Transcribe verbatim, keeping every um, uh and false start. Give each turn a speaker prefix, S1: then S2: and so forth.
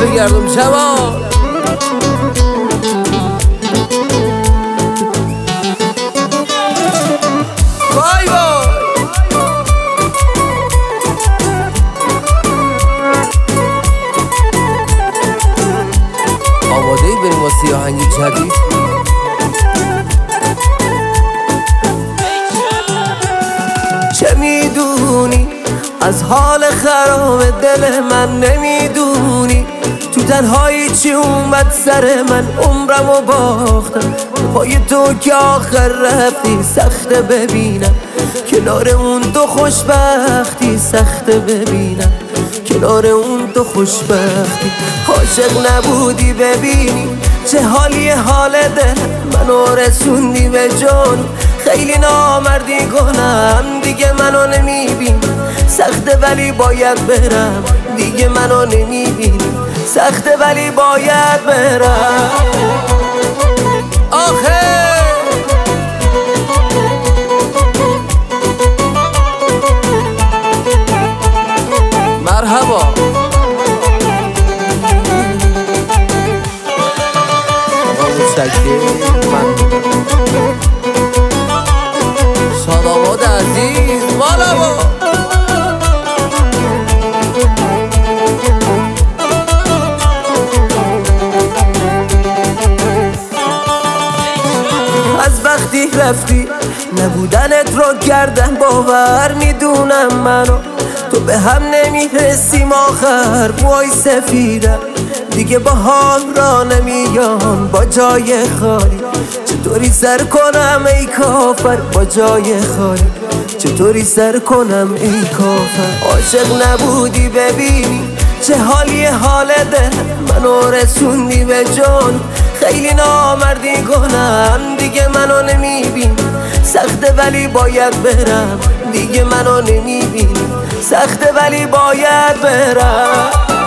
S1: بگردم جوان. وای وای آماده ای بریم واسه آهنگ جدید؟ چه میدونی از حال خراب دل من؟ نمیدونی تو تنهایی چی اومد سر من؟ عمرمو باختم پای تو که آخر رفتی. سخته ببینم کنار اون تو خوشبختی، سخته ببینم کنار اون تو خوشبختی. عاشق نبودی ببینی چه حالی حال دل منو رسوندی به جان. خیلی نامردی کنم دیگه منو نمیبینی، سخته ولی باید برم دیگه منو نمیبینی، سخته ولی باید برم. آخه مرحبا آقا متشکر. من سلامات عزیز مالا با از وقتی رفتی نبودنت رو کردن باور. میدونم منو تو به هم نمیرسیم آخر. موهای سفیدم دیگه با حال را نمیان با جای خالی. چطوری سر کنم ای کافر با جای خالی؟ چطوری سر کنم ای کافر؟ عاشق نبودی ببینی چه حالی حال دل منو رسوندی به جان. خیلی نامردی کنم دیگه منو نمیبینی، سخته ولی باید برم دیگه منو نمیبینی، سخته ولی باید برم.